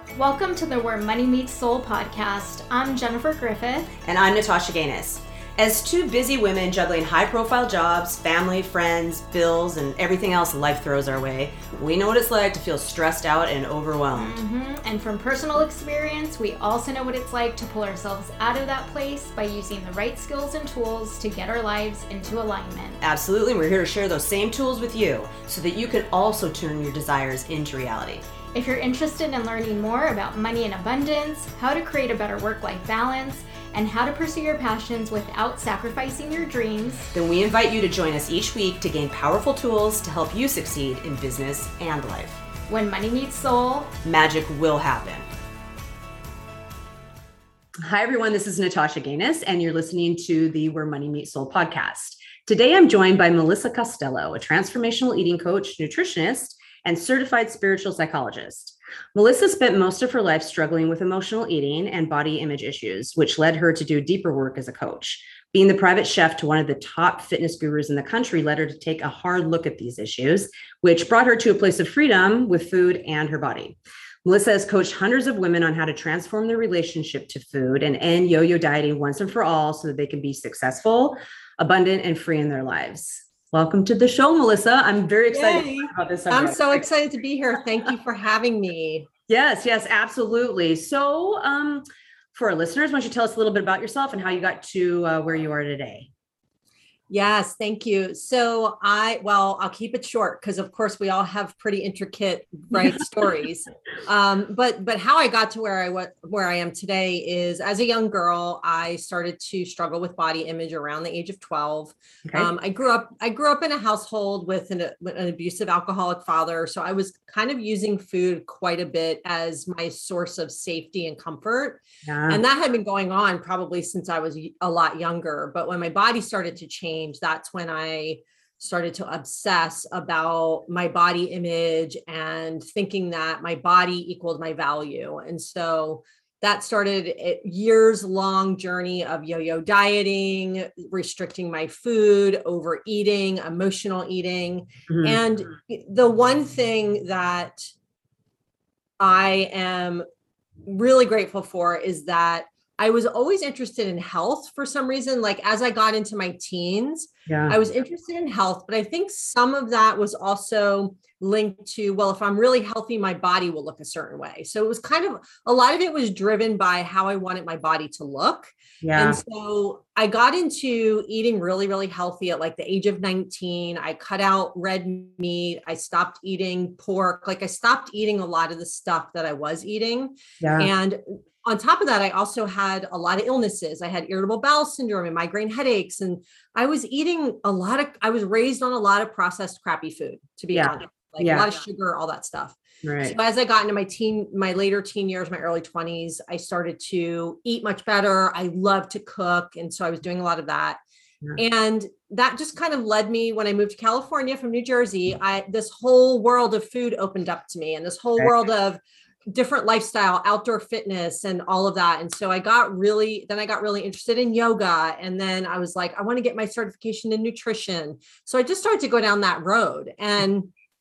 Welcome to the Where Money Meets Soul podcast. I'm Jennifer Griffith. And I'm Natasha Gaines. As two busy women juggling high-profile jobs, family, friends, bills, and everything else life throws our way, we know what it's like to feel stressed out and overwhelmed. And from personal experience, we also know what it's like to pull ourselves out of that place by using the right skills and tools to get our lives into alignment. Absolutely, and we're here to share those same tools with you so that you can also turn your desires into reality. If you're interested in learning more about money and abundance, how to create a better work-life balance, and how to pursue your passions without sacrificing your dreams, then we invite you to join us each week to gain powerful tools to help you succeed in business and life. When money meets soul, magic will happen. Hi, everyone. This is Natasha Gaines, and you're listening to the Where Money Meets Soul podcast. Today, I'm joined by Melissa Costello, a transformational eating coach, nutritionist, and certified spiritual psychologist. Melissa spent most of her life struggling with emotional eating and body image issues, which led her to do deeper work as a coach. Being the private chef to one of the top fitness gurus in the country led her to take a hard look at these issues, which brought her to a place of freedom with food and her body. Melissa has coached hundreds of women on how to transform their relationship to food and end yo-yo dieting once and for all so that they can be successful, abundant, and free in their lives. Welcome to the show, Melissa. I'm very excited to talk about this subject. I'm so excited to be here. Thank you for having me. Yes, absolutely. So for our listeners, why don't you tell us a little bit about yourself and how you got to where you are today? Yes, thank you. So I'll keep it short because of course we all have pretty intricate, stories. But how I got to where I am today is as a young girl, I started to struggle with body image around the age of 12. Okay. I grew up in a household with an abusive alcoholic father. So I was kind of using food quite a bit as my source of safety and comfort. Yeah. And that had been going on probably since I was a lot younger. But when my body started to change, that's when I started to obsess about my body image and thinking that my body equaled my value. And so that started a years-long journey of yo-yo dieting, restricting my food, overeating, emotional eating. Mm-hmm. And the one thing that I am really grateful for is that I was always interested in health for some reason. Like as I got into my teens, I was interested in health, but I think some of that was also linked to, well, if I'm really healthy, my body will look a certain way. So it was kind of, a lot of it was driven by how I wanted my body to look. Yeah. And so I got into eating really, really healthy at like the age of 19. I cut out red meat. I stopped eating pork. Like I stopped eating a lot of the stuff that I was eating. Yeah. And on top of that, I also had a lot of illnesses. I had irritable bowel syndrome and migraine headaches. And I was eating I was raised on a lot of processed crappy food, to be honest, a lot of sugar, all that stuff. Right. So as I got into my later teen years, my early 20s, I started to eat much better. I love to cook. And so I was doing a lot of that. Yeah. And that just kind of led me, when I moved to California from New Jersey, this whole world of food opened up to me, and this whole world of different lifestyle, outdoor fitness, and all of that. And so I got really interested in yoga. And then I was like, I want to get my certification in nutrition. So I just started to go down that road. And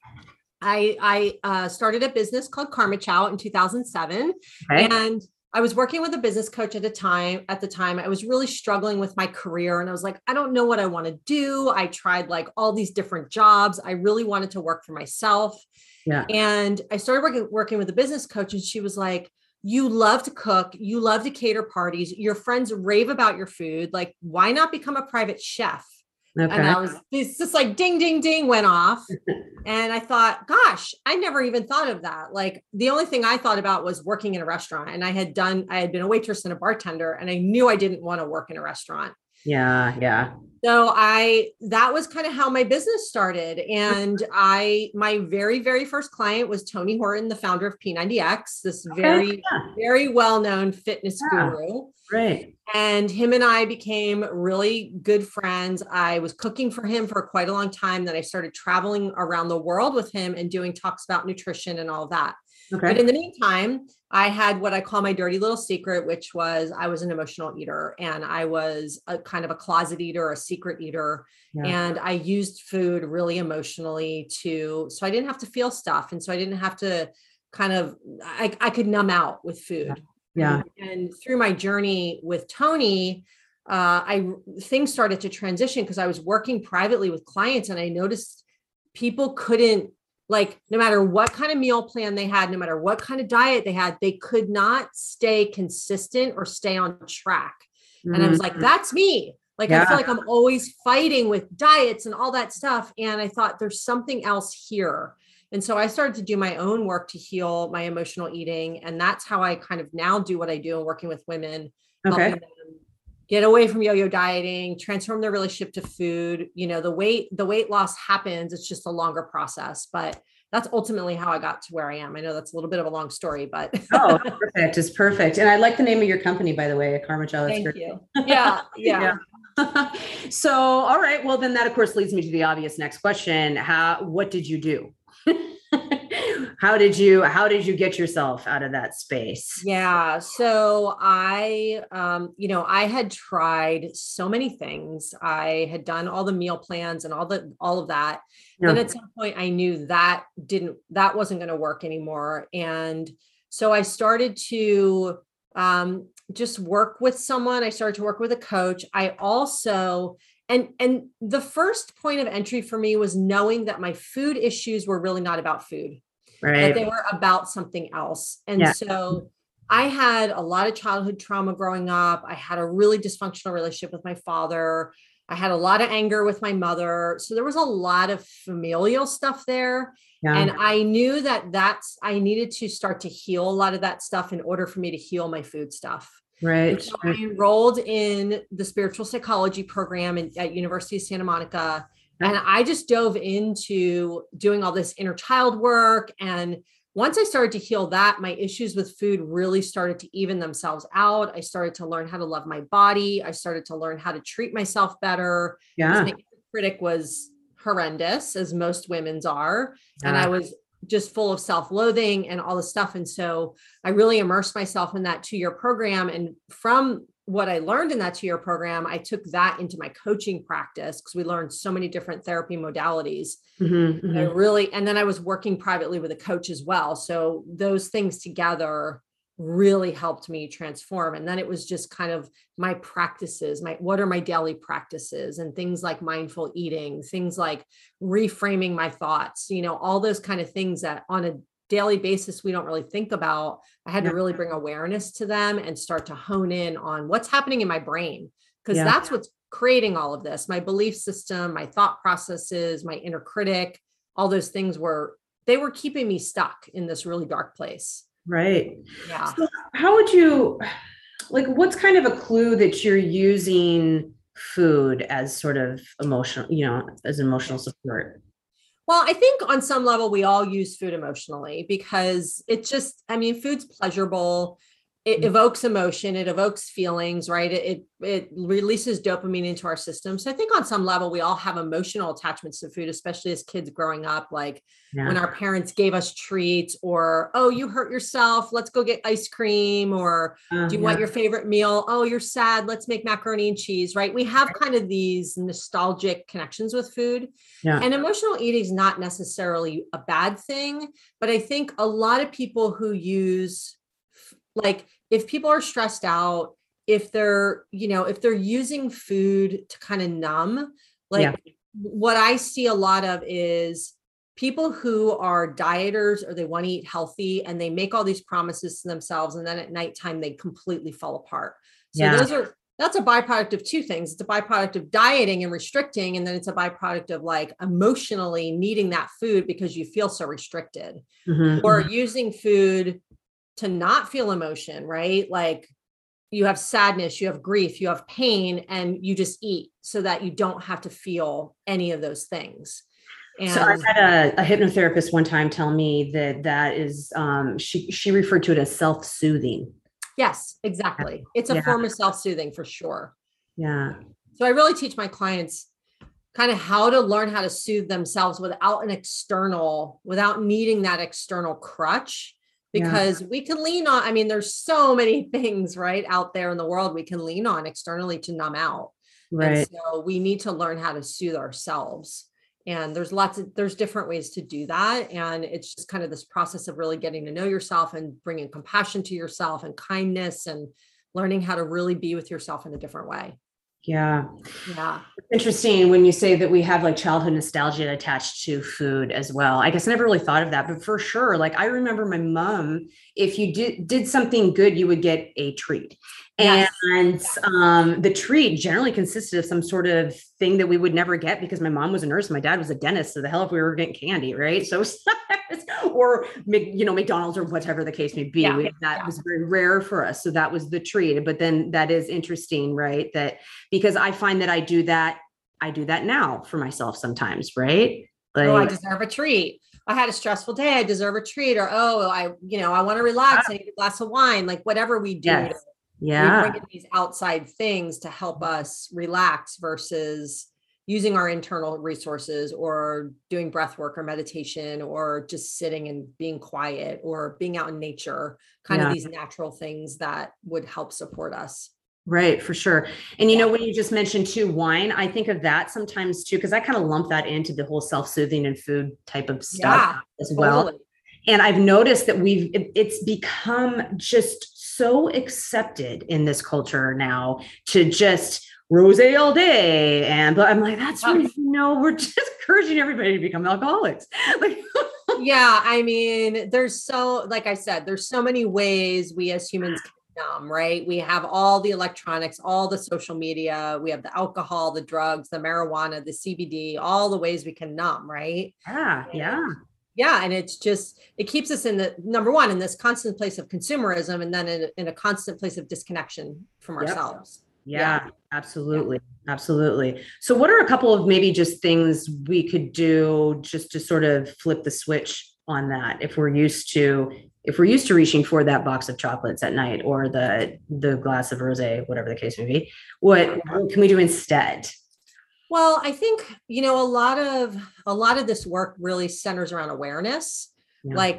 I started a business called Karma Chow in 2007. Okay. And I was working with a business coach at the time. I was really struggling with my career. And I was like, I don't know what I want to do. I tried like all these different jobs. I really wanted to work for myself. Yeah. And I started working with a business coach, and she was like, you love to cook. You love to cater parties. Your friends rave about your food. Like, why not become a private chef? Okay. And it's just like ding, ding, ding went off. And I thought, gosh, I never even thought of that. Like the only thing I thought about was working in a restaurant, and I had been a waitress and a bartender, and I knew I didn't want to work in a restaurant. Yeah. So that was kind of how my business started. And my very, very first client was Tony Horton, the founder of P90X, this very well-known fitness guru. Right. And him and I became really good friends. I was cooking for him for quite a long time. Then I started traveling around the world with him and doing talks about nutrition and all of that. Okay. But in the meantime, I had what I call my dirty little secret, which was I was an emotional eater, and I was a kind of a closet eater, a secret eater. Yeah. And I used food really emotionally so I didn't have to feel stuff. And so I didn't have to kind of, I could numb out with food. Yeah. And through my journey with Tony, things started to transition because I was working privately with clients, and I noticed people couldn't, like, no matter what kind of meal plan they had, no matter what kind of diet they had, they could not stay consistent or stay on track. And I was like, that's me. Like, I feel like I'm always fighting with diets and all that stuff. And I thought there's something else here. And so I started to do my own work to heal my emotional eating. And that's how I kind of now do what I do, working with women, helping them get away from yo-yo dieting, transform their relationship to food. You know, the weight loss happens. It's just a longer process, but that's ultimately how I got to where I am. I know that's a little bit of a long story, but oh, perfect. It's perfect. And I like the name of your company, by the way, Karma Chow. Thank you. Yeah. So, all right. Well, then that of course leads me to the obvious next question. What did you do? How did you get yourself out of that space? Yeah. So I had tried so many things. I had done all the meal plans and all of that. Yeah. Then at some point I knew that wasn't going to work anymore. And so I started to, just work with someone. I started to work with a coach. I also, and the first point of entry for me was knowing that my food issues were really not about food. Right. That they were about something else. And so I had a lot of childhood trauma growing up. I had a really dysfunctional relationship with my father. I had a lot of anger with my mother. So there was a lot of familial stuff there. Yeah. And I knew that I needed to start to heal a lot of that stuff in order for me to heal my food stuff. Right. So I enrolled in the spiritual psychology program at University of Santa Monica. And I just dove into doing all this inner child work. And once I started to heal that, my issues with food really started to even themselves out. I started to learn how to love my body. I started to learn how to treat myself better. Yeah. My critic was horrendous, as most women's are. Yeah. And I was just full of self-loathing and all this stuff. And so I really immersed myself in that 2-year program. And from what I learned in that 2-year program, I took that into my coaching practice because we learned so many different therapy modalities. Mm-hmm, mm-hmm. And then I was working privately with a coach as well. So those things together really helped me transform. And then it was just kind of my practices, what are my daily practices, and things like mindful eating, things like reframing my thoughts, all those kind of things that on a daily basis we don't really think about. I had to really bring awareness to them and start to hone in on what's happening in my brain, because that's what's creating all of this. My belief system, my thought processes, my inner critic, all those things were keeping me stuck in this really dark place. Right. Yeah. So how would you, what's kind of a clue that you're using food as sort of emotional, as emotional support? Well, I think on some level, we all use food emotionally because food's pleasurable. It evokes emotion. It evokes feelings, right? It releases dopamine into our system. So I think on some level, we all have emotional attachments to food, especially as kids growing up, when our parents gave us treats, or, oh, you hurt yourself, let's go get ice cream, or do you want your favorite meal? Oh, you're sad, let's make macaroni and cheese, right? We have kind of these nostalgic connections with food. Yeah. And emotional eating is not necessarily a bad thing, but I think a lot of people who use, if people are stressed out, if they're using food to kind of numb, what I see a lot of is people who are dieters or they want to eat healthy and they make all these promises to themselves. And then at nighttime, they completely fall apart. So that's a byproduct of two things. It's a byproduct of dieting and restricting. And then it's a byproduct of emotionally needing that food because you feel so restricted, or using food to not feel emotion, right? You have sadness, you have grief, you have pain, and you just eat so that you don't have to feel any of those things. And so I had a hypnotherapist one time tell me that is, she referred to it as self-soothing. Yes, exactly. It's a form of self-soothing for sure. Yeah. So I really teach my clients kind of how to learn how to soothe themselves without needing that external crutch. Because we can lean on, there's so many things right out there in the world we can lean on externally to numb out. Right. And so we need to learn how to soothe ourselves. And there's different ways to do that. And it's just kind of this process of really getting to know yourself and bringing compassion to yourself and kindness and learning how to really be with yourself in a different way. Yeah. Yeah. Interesting when you say that we have like childhood nostalgia attached to food as well. I guess I never really thought of that, but for sure, like I remember my mom, if you did something good, you would get a treat. Yes. And the treat generally consisted of some sort of thing that we would never get because my mom was a nurse, my dad was a dentist. So the hell if we were getting candy, right? So or McDonald's or whatever the case may be. Yeah. That was very rare for us. So that was the treat. But then that is interesting, right? That because I find that I do that now for myself sometimes, right? Like, I deserve a treat. I had a stressful day. I deserve a treat. Or, I want to relax. I need a glass of wine, like whatever we do. Yes. We bring in these outside things to help us relax versus using our internal resources or doing breath work or meditation or just sitting and being quiet or being out in nature, kind of these natural things that would help support us. Right, for sure. And, when you just mentioned too, wine, I think of that sometimes too, because I kind of lump that into the whole self-soothing and food type of stuff as well. And I've noticed that it's become just so accepted in this culture now to just rosé all day. But I'm like, that's really, we're just encouraging everybody to become alcoholics. Like, yeah. I mean, like I said, there's so many ways we as humans can numb, right? We have all the electronics, all the social media, we have the alcohol, the drugs, the marijuana, the CBD, all the ways we can numb, right? Yeah. And it keeps us in number one, in this constant place of consumerism, and then in a constant place of disconnection from ourselves. Yeah, absolutely. Yeah. Absolutely. So what are a couple of maybe just things we could do just to sort of flip the switch on that? If we're used to reaching for that box of chocolates at night or the glass of rosé, whatever the case may be, what can we do instead? Well, I think, a lot of this work really centers around awareness, like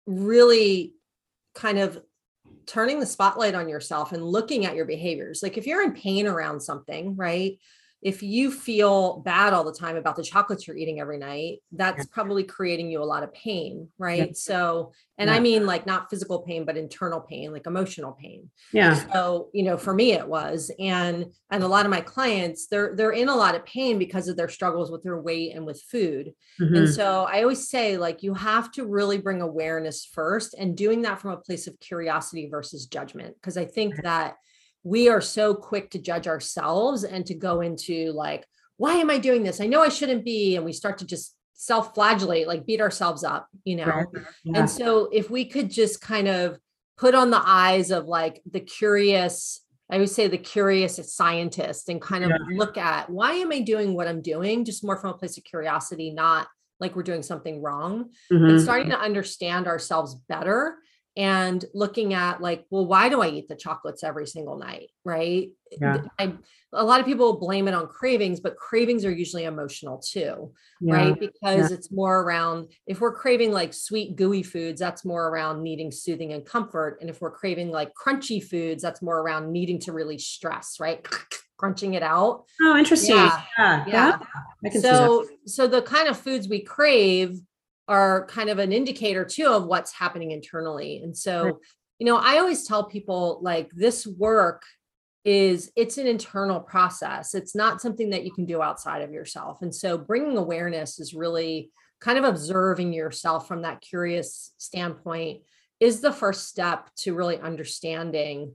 really kind of turning the spotlight on yourself and looking at your behaviors. Like if you're in pain around something, right? If you feel bad all the time about the chocolates you're eating every night, that's probably creating you a lot of pain, right? Yeah. So, and I mean like not physical pain, but internal pain, like emotional pain. Yeah. So, for me it was, and a lot of my clients, they're in a lot of pain because of their struggles with their weight and with food. Mm-hmm. And so I always say, like, you have to really bring awareness first, and doing that from a place of curiosity versus judgment. Because I think that we are so quick to judge ourselves and to go into like, why am I doing this? I know I shouldn't be. And we start to just self-flagellate, like beat ourselves up, Right. Yeah. And so if we could just kind of put on the eyes of like the curious, I would say the curious scientist, and kind of look at, why am I doing what I'm doing? Just more from a place of curiosity, not like we're doing something wrong, and starting to understand ourselves better. And looking at like, well, why do I eat the chocolates every single night? Right. Yeah. A lot of people blame it on cravings, but cravings are usually emotional too. Yeah. Right. Because it's more around, if we're craving like sweet, gooey foods, that's more around needing soothing and comfort. And if we're craving like crunchy foods, that's more around needing to release stress, right? Crunching it out. Oh, interesting. Yeah. I can see that. So the kind of foods we crave are kind of an indicator too of what's happening internally. And so, I always tell people like this work it's an internal process. It's not something that you can do outside of yourself. And so bringing awareness is really kind of observing yourself from that curious standpoint is the first step to really understanding,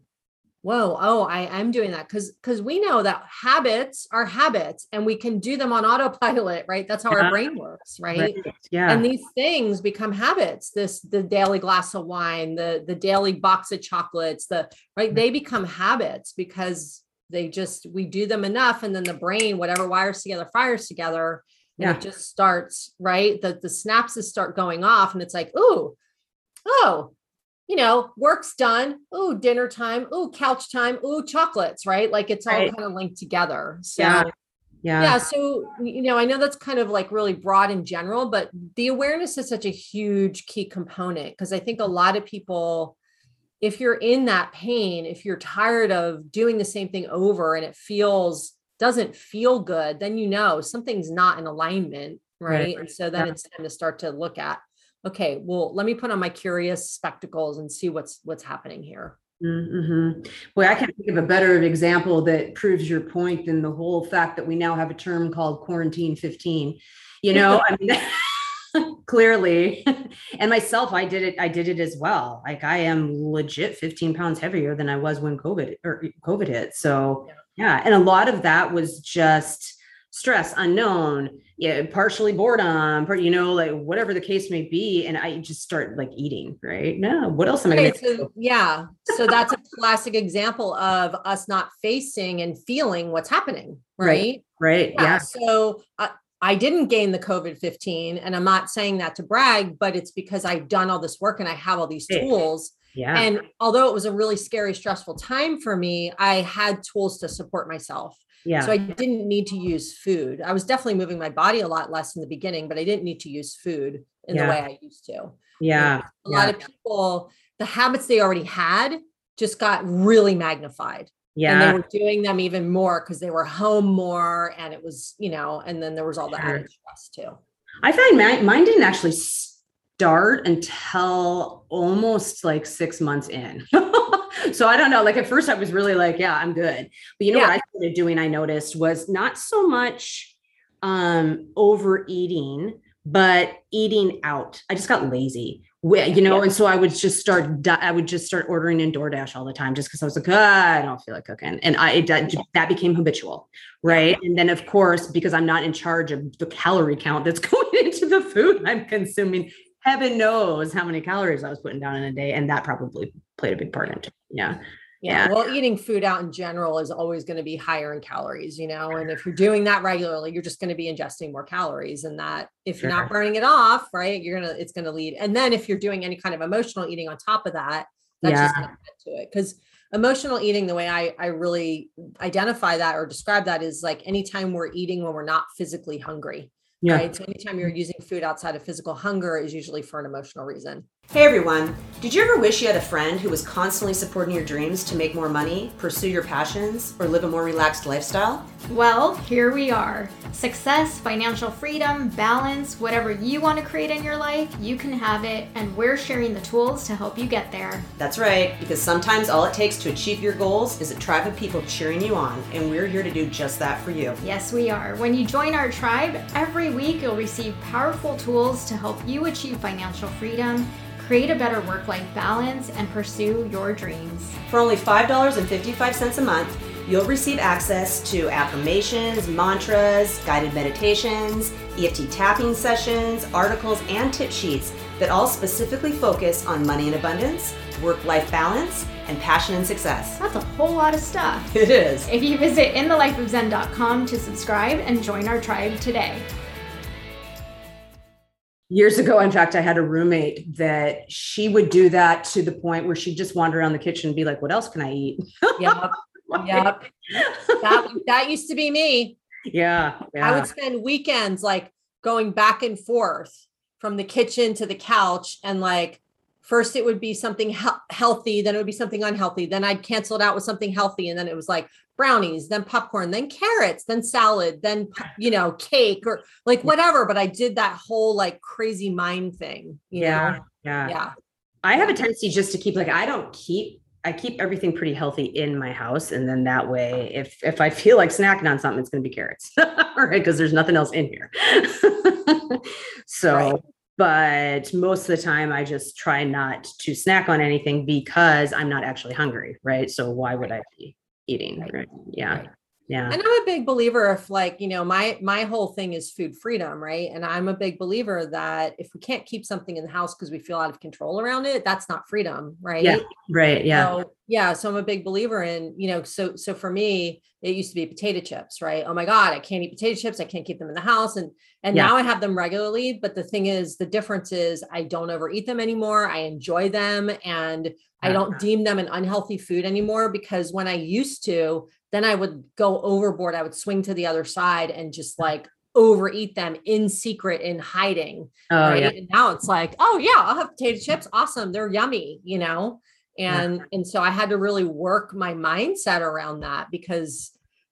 I'm doing that. Because we know that habits are habits and we can do them on autopilot, right? That's how our brain works, right? Yeah. And these things become habits, the daily glass of wine, the daily box of chocolates, they become habits because we do them enough. And then the brain, whatever wires together, fires together. And it just starts, right? The synapses start going off and it's like, work's done. Ooh, dinner time. Ooh, couch time. Ooh, chocolates, right? Like it's all kind of linked together. So, So, I know that's kind of like really broad in general, but the awareness is such a huge key component because I think a lot of people, if you're in that pain, if you're tired of doing the same thing over and it doesn't feel good, then something's not in alignment, right? And so then it's time to start to look at, okay, well, let me put on my curious spectacles and see what's happening here. Mm-hmm. Well, I can't think of a better example that proves your point than the whole fact that we now have a term called quarantine 15. I mean, clearly, and myself, I did it as well. Like I am legit 15 pounds heavier than I was when COVID hit. So yeah. And a lot of that was just stress, unknown, partially boredom, like whatever the case may be. And I just start like eating, right? No, what else am I going to do? Yeah. So that's a classic example of us not facing and feeling what's happening. Right. Right. Yeah. So I didn't gain the COVID-15, and I'm not saying that to brag, but it's because I've done all this work and I have all these tools. Yeah. And although it was a really scary, stressful time for me, I had tools to support myself. Yeah. So I didn't need to use food. I was definitely moving my body a lot less in the beginning, but I didn't need to use food in the way I used to. Yeah. A lot of people, the habits they already had just got really magnified. Yeah. And they were doing them even more because they were home more, and it was, and then there was all the added stress too. I find mine didn't actually start until almost like 6 months in. So I don't know, like at first I was really like, yeah, I'm good. But what I started doing, I noticed, was not so much overeating, but eating out. I just got lazy. And so I would just start ordering in DoorDash all the time just because I was like, I don't feel like cooking. And that became habitual. Right. And then of course, because I'm not in charge of the calorie count that's going into the food I'm consuming, heaven knows how many calories I was putting down in a day. And that probably played a big part into it. Yeah. Yeah. Well, eating food out in general is always going to be higher in calories, and if you're doing that regularly, you're just going to be ingesting more calories, and that if you're not burning it off, right, it's going to lead. And then if you're doing any kind of emotional eating on top of that, that's just going to add to it. Because emotional eating, the way I really identify that or describe that is like anytime we're eating when we're not physically hungry. Yeah. Right. So anytime you're using food outside of physical hunger is usually for an emotional reason. Hey everyone. Did you ever wish you had a friend who was constantly supporting your dreams to make more money, pursue your passions, or live a more relaxed lifestyle? Well, here we are. Success, financial freedom, balance, whatever you want to create in your life, you can have it, and we're sharing the tools to help you get there. That's right, because sometimes all it takes to achieve your goals is a tribe of people cheering you on, and we're here to do just that for you. Yes, we are. When you join our tribe, every week you'll receive powerful tools to help you achieve financial freedom, create a better work-life balance, and pursue your dreams. For only $5.55 a month, you'll receive access to affirmations, mantras, guided meditations, EFT tapping sessions, articles, and tip sheets that all specifically focus on money and abundance, work-life balance, and passion and success. That's a whole lot of stuff. It is. If you visit inthelifeofzen.com to subscribe and join our tribe today. Years ago, in fact, I had a roommate that she would do that to the point where she'd just wander around the kitchen and be like, what else can I eat? Yep. Yep. That used to be me. Yeah. I would spend weekends like going back and forth from the kitchen to the couch. And like, first it would be something healthy, then it would be something unhealthy. Then I'd cancel it out with something healthy. And then it was like brownies, then popcorn, then carrots, then salad, then, cake or like whatever. But I did that whole like crazy mind thing. You know? Yeah. I have a tendency just to keep I keep everything pretty healthy in my house. And then that way, if I feel like snacking on something, it's going to be carrots, right? Because there's nothing else in here. But most of the time I just try not to snack on anything because I'm not actually hungry. Right. So why would I be eating? Right. Yeah. Right. Yeah. And I'm a big believer of like, my whole thing is food freedom. Right. And I'm a big believer that if we can't keep something in the house because we feel out of control around it, that's not freedom. Right. Yeah. Right. Yeah. So I'm a big believer in, so for me, it used to be potato chips, right? Oh my God, I can't eat potato chips. I can't keep them in the house. And now I have them regularly. But the thing is, the difference is I don't overeat them anymore. I enjoy them and I don't deem them an unhealthy food anymore, because when I used to, then I would go overboard. I would swing to the other side and just like overeat them in secret, in hiding. Right? Yeah. And now it's like, oh yeah, I'll have potato chips. Awesome. They're yummy, And so I had to really work my mindset around that, because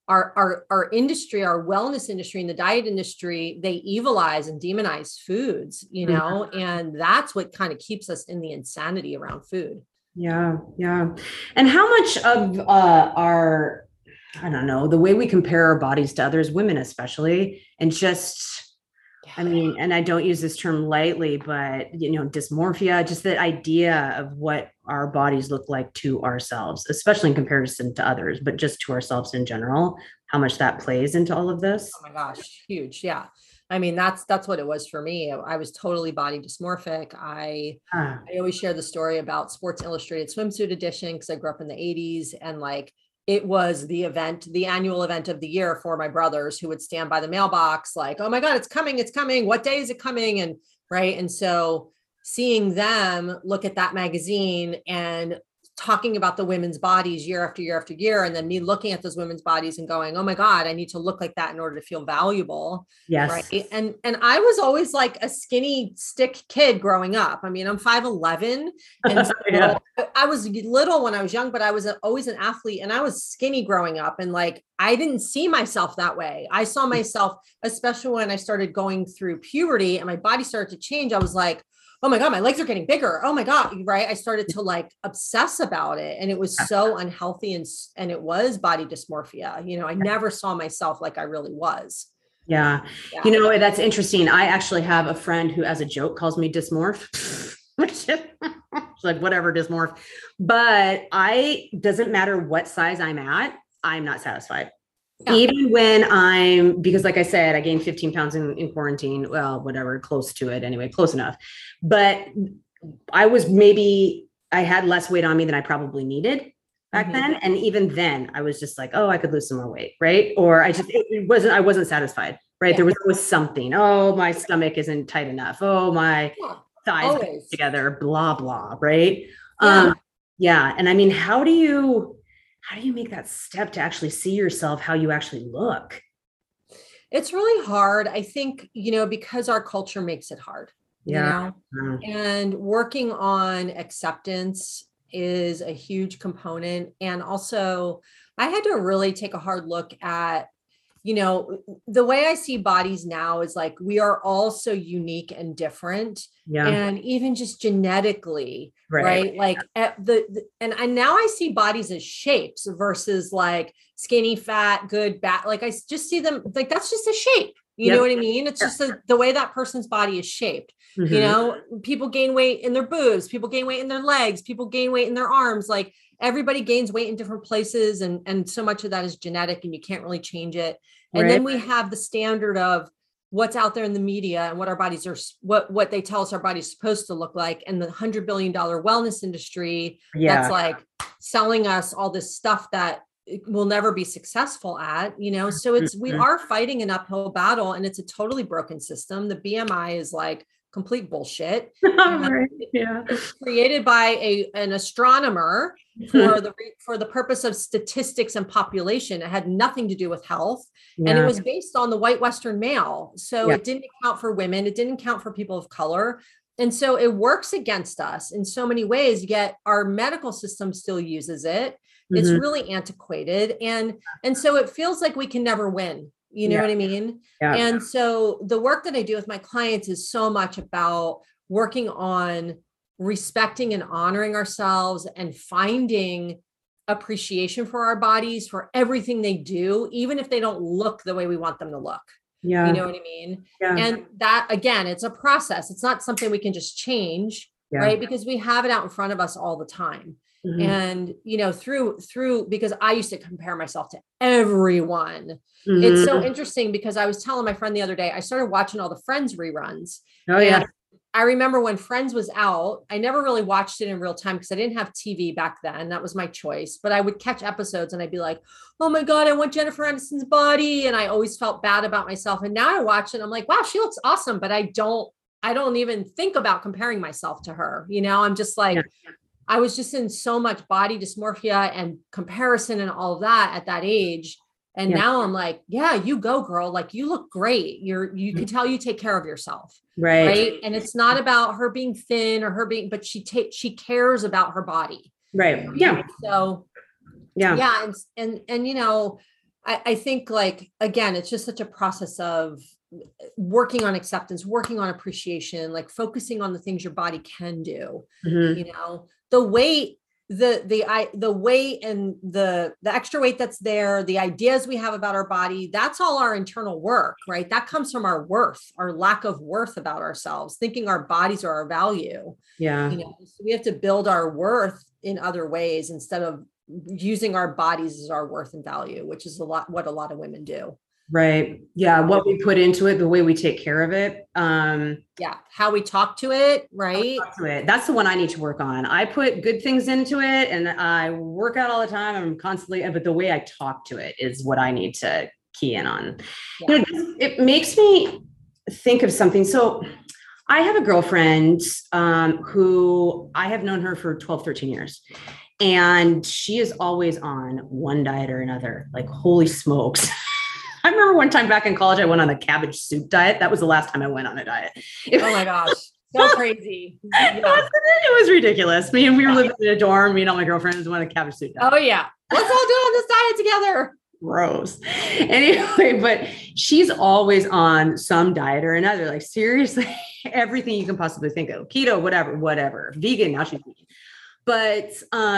our industry, our wellness industry and the diet industry, they evilize and demonize foods, you know, and that's what kind of keeps us in the insanity around food. Yeah. Yeah. And how much of our, I don't know, the way we compare our bodies to others, women especially, and just, I mean, and I don't use this term lightly, but, you know, dysmorphia, just the idea of what our bodies look like to ourselves, especially in comparison to others, but just to ourselves in general, how much that plays into all of this. Oh my gosh, huge. Yeah. I mean, that's what it was for me. I was totally body dysmorphic. I always share the story about Sports Illustrated swimsuit edition because I grew up in the 80s, and like it was the event, the annual event of the year for my brothers who would stand by the mailbox like, oh my God, it's coming, it's coming. What day is it coming? And right. And so seeing them look at that magazine and talking about the women's bodies year after year after year, and then me looking at those women's bodies and going, oh my God, I need to look like that in order to feel valuable. Yes. Right. And I was always like a skinny stick kid growing up. I mean, I'm 5'11", and so Yeah. I was little when I was young, but I was always an athlete, and I was skinny growing up. And like, I didn't see myself that way. I saw myself, especially when I started going through puberty and my body started to change. I was like, oh my God, my legs are getting bigger. Oh my God. Right. I started to like obsess about it, and it was so unhealthy, and it was body dysmorphia. You know, I never saw myself like I really was. Yeah. Yeah. You know, that's interesting. I actually have a friend who, as a joke, calls me dysmorph, which is like, whatever, dysmorph. But doesn't matter what size I'm at, I'm not satisfied. Yeah. Even when because like I said, I gained 15 pounds in quarantine. Well, whatever, close to it anyway, close enough. But I had less weight on me than I probably needed back then. And even then I was just like, oh, I could lose some more weight. Right. Or I wasn't satisfied. Right. Yeah. There was always something. Oh, my stomach isn't tight enough. Oh, my thighs get together, blah, blah. Right. Yeah. Yeah. And I mean, how do you make that step to actually see yourself, how you actually look? It's really hard. I think, you know, because our culture makes it hard, yeah. You know, and working on acceptance is a huge component. And also I had to really take a hard look at, you know, the way I see bodies now is like, we are all so unique and different. Yeah. And even just genetically, right? Like and now I see bodies as shapes versus like skinny, fat, good, bad. Like I just see them like, that's just a shape. You know what I mean? It's just the way that person's body is shaped. Mm-hmm. You know, people gain weight in their boobs, people gain weight in their legs, people gain weight in their arms. Like everybody gains weight in different places. And so much of that is genetic, and you can't really change it. And then we have the standard of what's out there in the media and what our bodies are, what they tell us our body's supposed to look like. And the $100 billion wellness industry that's like selling us all this stuff that we'll never be successful at, you know? So we are fighting an uphill battle, and it's a totally broken system. The BMI is like complete bullshit. It's created by an astronomer for the purpose of statistics and population. It had nothing to do with health. And it was based on the white Western male. So it didn't account for women. It didn't account for people of color. And so it works against us in so many ways, yet our medical system still uses it. It's really antiquated. And so it feels like we can never win. You know what I mean? Yeah. And so the work that I do with my clients is so much about working on respecting and honoring ourselves and finding appreciation for our bodies, for everything they do, even if they don't look the way we want them to look. Yeah. You know what I mean? Yeah. And that, again, it's a process. It's not something we can just change, right? Because we have it out in front of us all the time. Mm-hmm. And, you know, through, because I used to compare myself to everyone. Mm-hmm. It's so interesting because I was telling my friend the other day, I started watching all the Friends reruns. Oh yeah. I remember when Friends was out, I never really watched it in real time because I didn't have TV back then. That was my choice, but I would catch episodes and I'd be like, oh my God, I want Jennifer Aniston's body. And I always felt bad about myself. And now I watch it, I'm like, wow, she looks awesome. But I don't even think about comparing myself to her. You know, I'm just like, I was just in so much body dysmorphia and comparison and all of that at that age. And now I'm like, yeah, you go, girl. Like, you look great. You can tell you take care of yourself. Right. And it's not about her being thin or but she cares about her body. Right. Yeah. So, and you know, I think like, again, it's just such a process of working on acceptance, working on appreciation, like focusing on the things your body can do. Mhm. You know, the weight, the weight and the extra weight that's there, the ideas we have about our body, that's all our internal work, right? That comes from our worth, our lack of worth about ourselves, thinking our bodies are our value. Yeah. You know, so we have to build our worth in other ways instead of using our bodies as our worth and value, which is what a lot of women do. Right. Yeah. What we put into it, the way we take care of it. Yeah. How we talk to it. Right. To it. That's the one I need to work on. I put good things into it and I work out all the time. I'm constantly, but the way I talk to it is what I need to key in on. Yeah. You know, it makes me think of something. So I have a girlfriend who I have known her for 12, 13 years. And she is always on one diet or another. Like, holy smokes. I remember one time back in college, I went on the cabbage soup diet. That was the last time I went on a diet. Oh my gosh. So crazy. Yeah. It was ridiculous. We were living in a dorm, my girlfriends went on a cabbage soup diet. Oh yeah. Let's all do on this diet together. Gross. Anyway, but she's always on some diet or another. Like seriously, everything you can possibly think of. Keto, whatever. Vegan, now she's vegan. But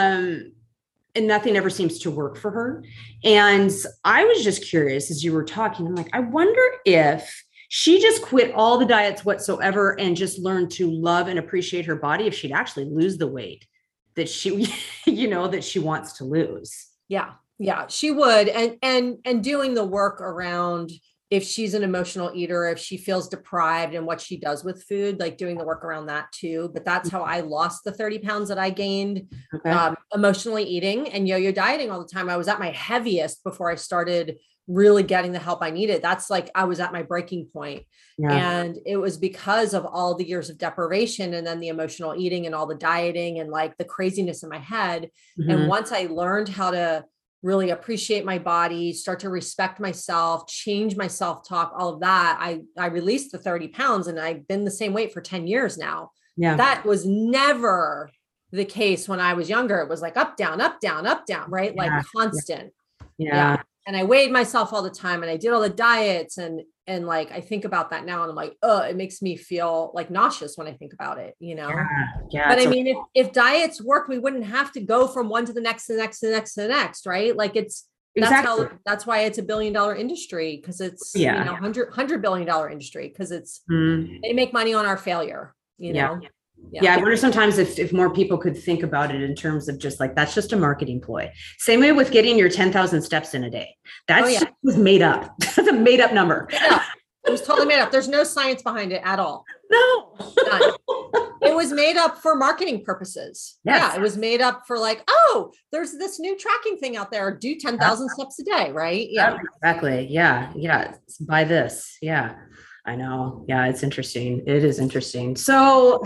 and nothing ever seems to work for her. And I was just curious as you were talking, I'm like, I wonder if she just quit all the diets whatsoever and just learned to love and appreciate her body, if she'd actually lose the weight that she, that she wants to lose. Yeah. Yeah, she would. And doing the work around if she's an emotional eater, if she feels deprived and what she does with food, like doing the work around that too. But that's how I lost the 30 pounds that I gained, emotionally eating and yo-yo dieting all the time. I was at my heaviest before I started really getting the help I needed. That's like, I was at my breaking point. Yeah. And it was because of all the years of deprivation and then the emotional eating and all the dieting and like the craziness in my head. Mm-hmm. And once I learned how to really appreciate my body, start to respect myself, change my self-talk, all of that, I released the 30 pounds and I've been the same weight for 10 years now. Yeah. That was never the case when I was younger. It was like up, down, up, down, up, down, right? Like constant. Yeah. And I weighed myself all the time and I did all the diets and like, I think about that now and I'm like, oh, it makes me feel like nauseous when I think about it, Yeah, but I mean, if diets work, we wouldn't have to go from one to the next, to the next, to the next, to the next, right? Like that's why it's $1 billion industry. Cause it's, $100 billion industry. Cause it's, they make money on our failure, know? Yeah. I wonder sometimes if more people could think about it in terms of just like, that's just a marketing ploy. Same way with getting your 10,000 steps in a day. That's just made up. That's a made up number. Yeah, it was totally made up. There's no science behind it at all. No. None. It was made up for marketing purposes. Yes. Yeah. It was made up for like, oh, there's this new tracking thing out there. Do 10,000 steps a day. Right. Yeah. Exactly. Yeah. Yeah. Buy this. Yeah. I know. Yeah. It's interesting. It is interesting. So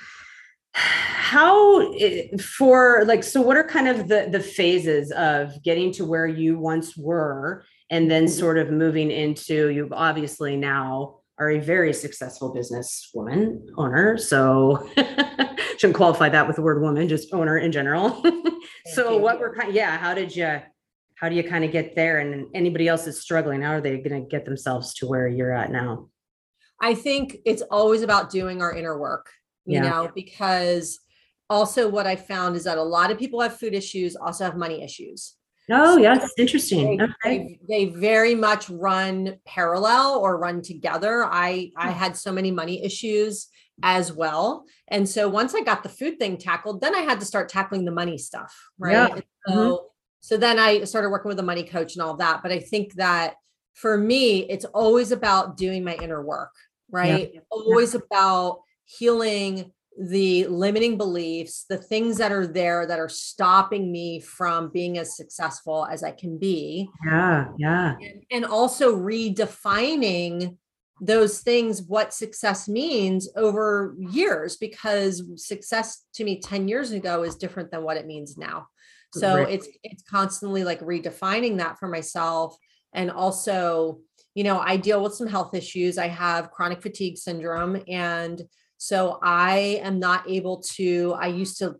what are kind of the phases of getting to where you once were and then sort of moving into, you obviously now are a very successful business owner. So shouldn't qualify that with the word woman, just owner in general. So how do you kind of get there, and anybody else is struggling, how are they going to get themselves to where you're at now? I think it's always about doing our inner work. Because also what I found is that a lot of people have food issues, also have money issues. Oh, yeah, that's interesting. They very much run parallel or run together. I had so many money issues as well. And so once I got the food thing tackled, then I had to start tackling the money stuff. Right. Yeah. So then I started working with a money coach and all of that. But I think that for me, it's always about doing my inner work, right? Yeah. Always about healing the limiting beliefs, the things that are there that are stopping me from being as successful as I can be. Yeah. Yeah. And also redefining those things, what success means over years, because success to me 10 years ago is different than what it means now. So it's constantly like redefining that for myself. And also, I deal with some health issues. I have chronic fatigue syndrome, and So I am not able to, I used to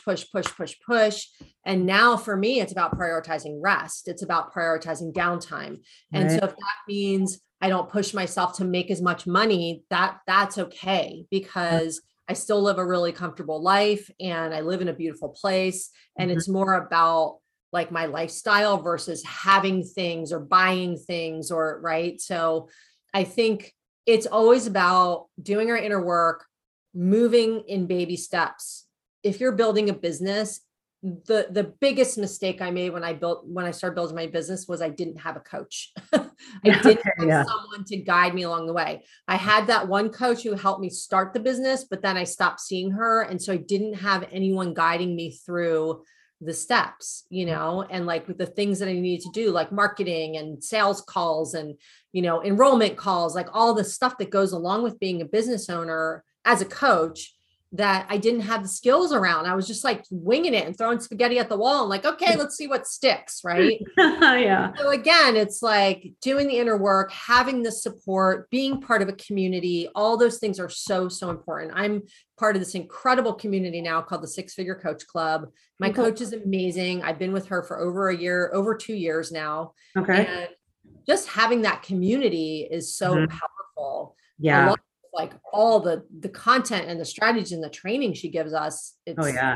push. And now for me, it's about prioritizing rest. It's about prioritizing downtime. And so if that means I don't push myself to make as much money, that's okay, because I still live a really comfortable life and I live in a beautiful place. And it's more about like my lifestyle versus having things or buying things or right. So I think it's always about doing our inner work, moving in baby steps. If you're building a business, the biggest mistake I made when I started building my business was I didn't have a coach. I didn't have someone to guide me along the way. I had that one coach who helped me start the business, but then I stopped seeing her. And so I didn't have anyone guiding me through the steps, and like the things that I needed to do, like marketing and sales calls and, enrollment calls, like all the stuff that goes along with being a business owner as a coach, that I didn't have the skills around. I was just like winging it and throwing spaghetti at the wall and like, okay, let's see what sticks. Right. Yeah. So again, it's like doing the inner work, having the support, being part of a community. All those things are so, so important. I'm part of this incredible community now called the Six Figure Coach Club. My coach is amazing. I've been with her for over 2 years now. Okay. And just having that community is so powerful. Yeah. Like all the content and the strategies and the training she gives us, it's,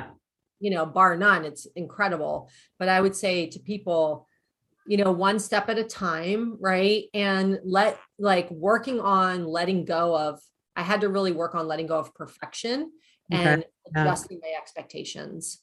bar none, it's incredible. But I would say to people, one step at a time, right? And working on letting go of, I had to really work on letting go of perfection and adjusting my expectations,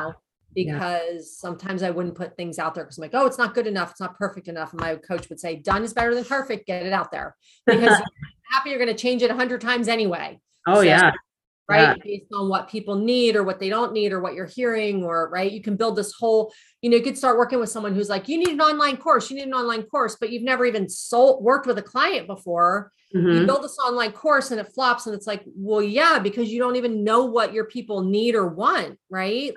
because sometimes I wouldn't put things out there because I'm like, oh, it's not good enough. It's not perfect enough. And my coach would say, done is better than perfect. Get it out there, because you're happy you're going to change it 100 times anyway. Oh, so, right. Based on what people need or what they don't need or what you're hearing, or right. You can build this whole, you could start working with someone who's like, you need an online course, but you've never even worked with a client before. You build this online course and it flops. And it's like, well, yeah, because you don't even know what your people need or want. Right.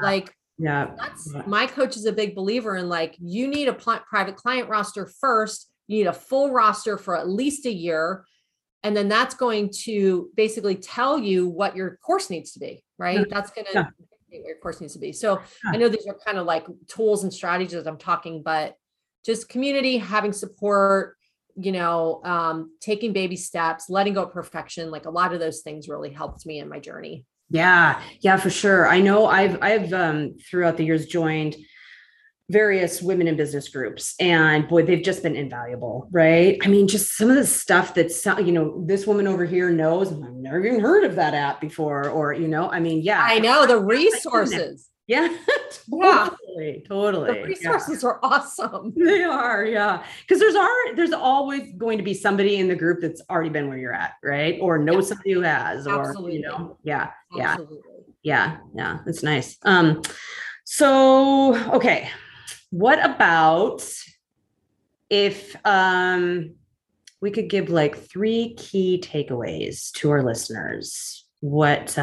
My coach is a big believer in like, you need a private client roster first. You need a full roster for at least a year. And then that's going to basically tell you what your course needs to be, right? That's going to be what your course needs to be. So I know these are kind of like tools and strategies as I'm talking, but just community, having support, taking baby steps, letting go of perfection. Like a lot of those things really helped me in my journey. Yeah, for sure. I know I've throughout the years joined various women in business groups, and boy, they've just been invaluable, right? I mean, just some of the stuff that's, this woman over here knows, I've never even heard of that app before, or, I know the resources. Yeah, totally. The resources are awesome. They are. Yeah. Cause there's always going to be somebody in the group that's already been where you're at. Right. Or knows somebody who has, Absolutely. or, Absolutely. Yeah. That's nice. So, okay. What about if, we could give like 3 key takeaways to our listeners? What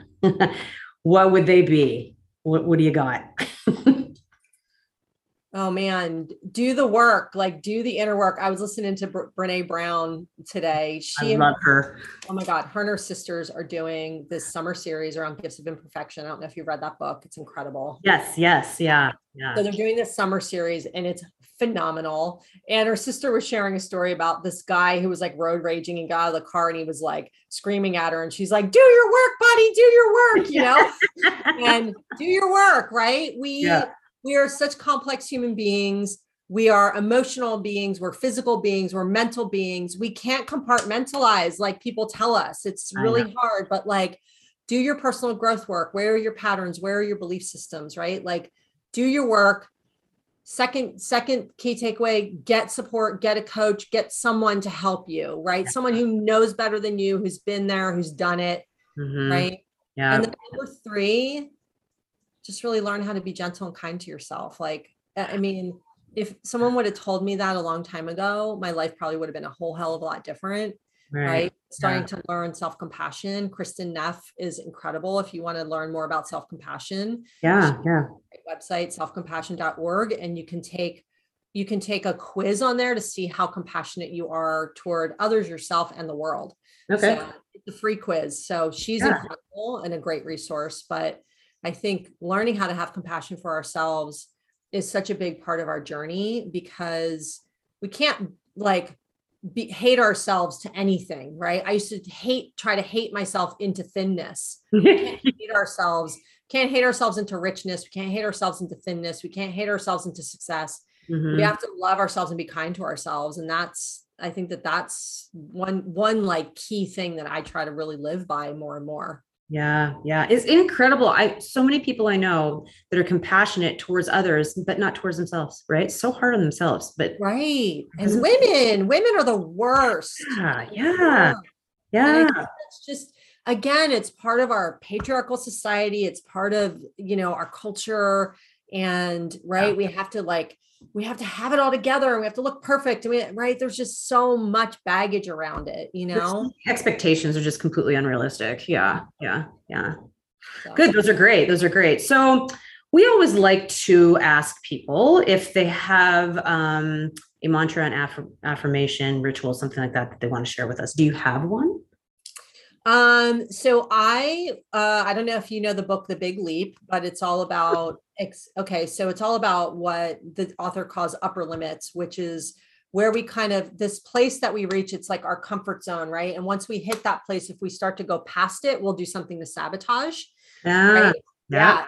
would they be? What do you got? Oh man, do the work, like do the inner work. I was listening to Brene Brown today. I love her. Oh my God. Her and her sisters are doing this summer series around gifts of imperfection. I don't know if you've read that book. It's incredible. Yes. Yeah. So they're doing this summer series and it's phenomenal. And her sister was sharing a story about this guy who was like road raging and got out of the car and he was like screaming at her. And she's like, do your work, buddy, do your work, and do your work, right? We are such complex human beings. We are emotional beings. We're physical beings. We're mental beings. We can't compartmentalize like people tell us. It's really hard, but like, do your personal growth work. Where are your patterns? Where are your belief systems, right? Like, do your work. Second key takeaway, get support, get a coach, get someone to help you, right? Someone who knows better than you, who's been there, who's done it, right? Yeah. And then number 3, just really learn how to be gentle and kind to yourself. Like, I mean, if someone would have told me that a long time ago, my life probably would have been a whole hell of a lot different. Right. Starting to learn self-compassion. Kristen Neff is incredible. If you want to learn more about self-compassion, website, selfcompassion.org. And you can take a quiz on there to see how compassionate you are toward others, yourself, and the world. Okay. So it's a free quiz. So she's incredible and a great resource. But I think learning how to have compassion for ourselves is such a big part of our journey, because we can't hate ourselves to anything, right? I used to try to hate myself into thinness. We can't hate ourselves into richness. We can't hate ourselves into thinness. We can't hate ourselves into success. We have to love ourselves and be kind to ourselves. And I think that's one like key thing that I try to really live by more and more. Yeah. It's incredible. So many people I know that are compassionate towards others, but not towards themselves, right? So hard on themselves, but right. And women are the worst. Yeah. It's just, again, it's part of our patriarchal society. It's part of, our culture, and we have to have it all together, and we have to look perfect. Right. There's just so much baggage around it, Expectations are just completely unrealistic. Yeah. So. Good. Those are great. So we always like to ask people if they have a mantra, and affirmation ritual, something like that they want to share with us. Do you have one? So I don't know if you know the book, The Big Leap, but it's all about, so it's all about what the author calls upper limits, which is where we this place that we reach. It's like our comfort zone, right? And once we hit that place, if we start to go past it, we'll do something to sabotage. Right? Yeah.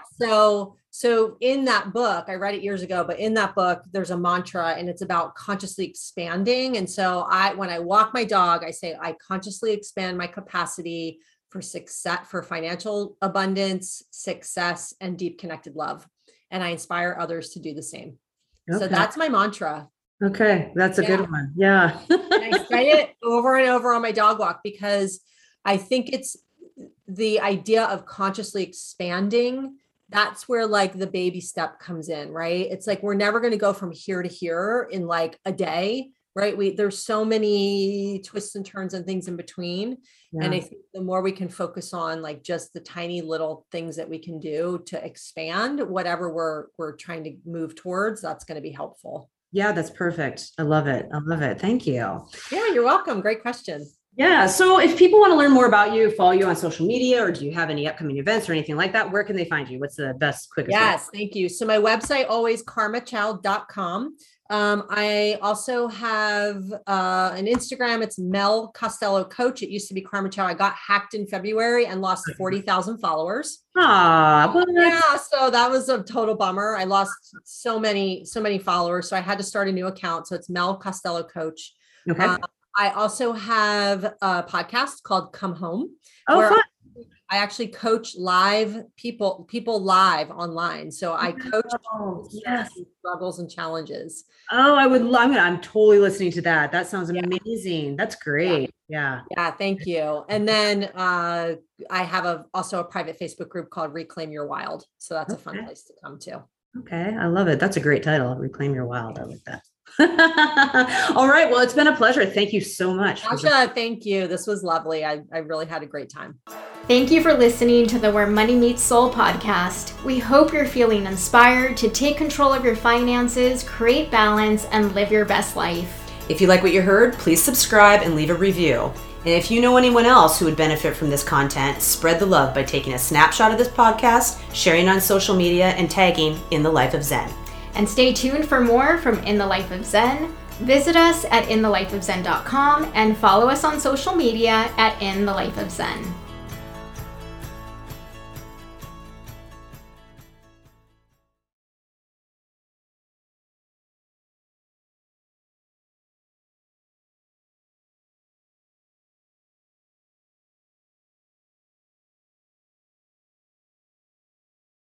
So in that book, I read it years ago, but in that book, there's a mantra, and it's about consciously expanding. And so when I walk my dog, I say, I consciously expand my capacity for success, for financial abundance, success, and deep connected love. And I inspire others to do the same. Okay. So that's my mantra. Okay. That's a good one. Yeah. And I say it over and over on my dog walk, because I think it's the idea of consciously expanding. That's where the baby step comes in, right? It's like, we're never going to go from here to here in a day, right? There's so many twists and turns and things in between. Yeah. And I think the more we can focus on just the tiny little things that we can do to expand whatever we're trying to move towards, that's going to be helpful. Yeah, that's perfect. I love it. Thank you. Yeah, you're welcome. Great question. Yeah. So if people want to learn more about you, follow you on social media, or do you have any upcoming events or anything like that, where can they find you? What's the best, quickest way? Yes, thank you. So my website, always karmachild.com. I also have an Instagram. It's Mel Costello Coach. It used to be Karma Chow. I got hacked in February and lost 40,000 followers. Yeah, so that was a total bummer. I lost so many followers. So I had to start a new account. So it's Mel Costello Coach. Okay. I also have a podcast called Come Home. Oh, fun. I actually coach people live online. So I coach struggles and challenges. Oh, I would love it. I'm totally listening to that. That sounds amazing. That's great. Yeah. Thank you. And then I have also a private Facebook group called Reclaim Your Wild. So that's a fun place to come to. Okay. I love it. That's a great title. Reclaim Your Wild. I like that. All right. Well, it's been a pleasure. Thank you so much. Asha, thank you. This was lovely. I really had a great time. Thank you for listening to the Where Money Meets Soul podcast. We hope you're feeling inspired to take control of your finances, create balance, and live your best life. If you like what you heard, please subscribe and leave a review. And if you know anyone else who would benefit from this content, spread the love by taking a snapshot of this podcast, sharing on social media, and tagging In the Life of Zen. And stay tuned for more from In the Life of Zen. Visit us at inthelifeofzen.com and follow us on social media at In the Life of Zen.